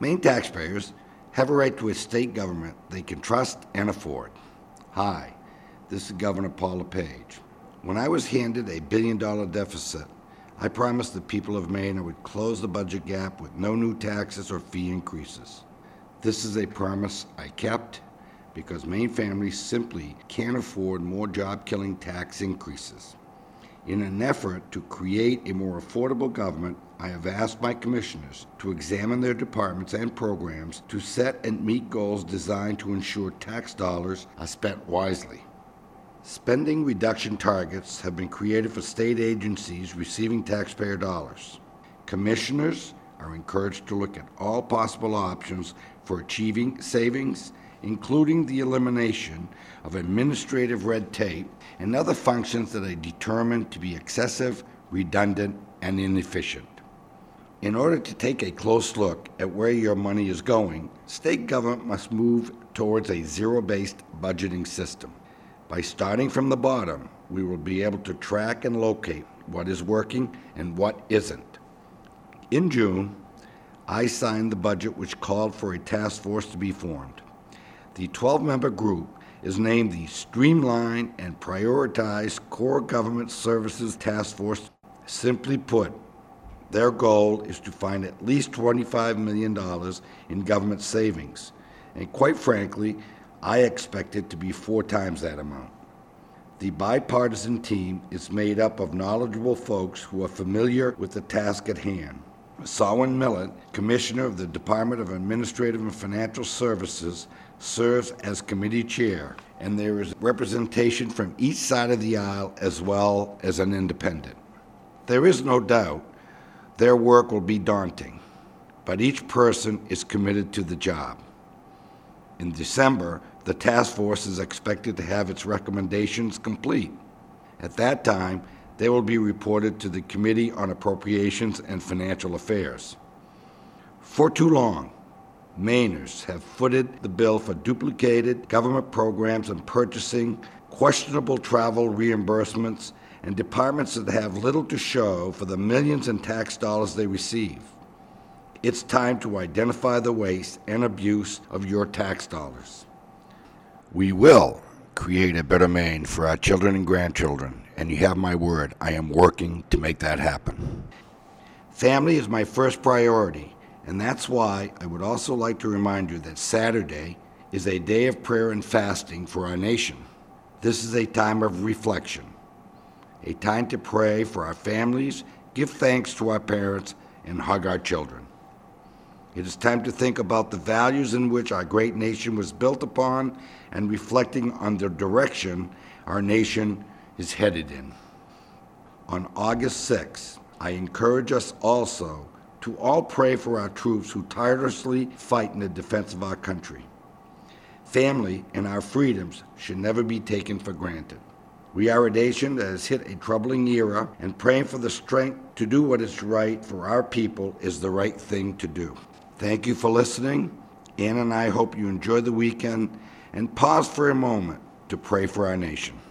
Maine taxpayers have a right to a state government they can trust and afford. Hi, this is Governor Paul LePage. When I was handed a $1 billion deficit, I promised the people of Maine I would close the budget gap with no new taxes or fee increases. This is a promise I kept because Maine families simply can't afford more job-killing tax increases. In an effort to create a more affordable government, I have asked my commissioners to examine their departments and programs to set and meet goals designed to ensure tax dollars are spent wisely. Spending reduction targets have been created for state agencies receiving taxpayer dollars. Commissioners are encouraged to look at all possible options for achieving savings, including the elimination of administrative red tape and other functions that are determined to be excessive, redundant, and inefficient. In order to take a close look at where your money is going, state government must move towards a zero-based budgeting system. By starting from the bottom, we will be able to track and locate what is working and what isn't. In June, I signed the budget which called for a task force to be formed. The 12-member group is named the Streamline and Prioritize Core Government Services Task Force. Simply put, their goal is to find at least $25 million in government savings. And quite frankly, I expect it to be 4 times that amount. The bipartisan team is made up of knowledgeable folks who are familiar with the task at hand. Sawin Millet, Commissioner of the Department of Administrative and Financial Services, serves as committee chair, and there is representation from each side of the aisle as well as an independent. There is no doubt their work will be daunting, but each person is committed to the job. In December, the task force is expected to have its recommendations complete. At that time, they will be reported to the Committee on Appropriations and Financial Affairs. For too long, Mainers have footed the bill for duplicated government programs and purchasing, questionable travel reimbursements, and departments that have little to show for the millions in tax dollars they receive. It's time to identify the waste and abuse of your tax dollars. We will create a better Maine for our children and grandchildren, and you have my word, I am working to make that happen. Family is my first priority, and that's why I would also like to remind you that Saturday is a day of prayer and fasting for our nation. This is a time of reflection, a time to pray for our families, give thanks to our parents, and hug our children. It is time to think about the values in which our great nation was built upon and reflecting on the direction our nation is headed in. On August 6th, I encourage us also to all pray for our troops who tirelessly fight in the defense of our country. Family and our freedoms should never be taken for granted. We are a nation that has hit a troubling era, and praying for the strength to do what is right for our people is the right thing to do. Thank you for listening. Ann and I hope you enjoy the weekend and pause for a moment to pray for our nation.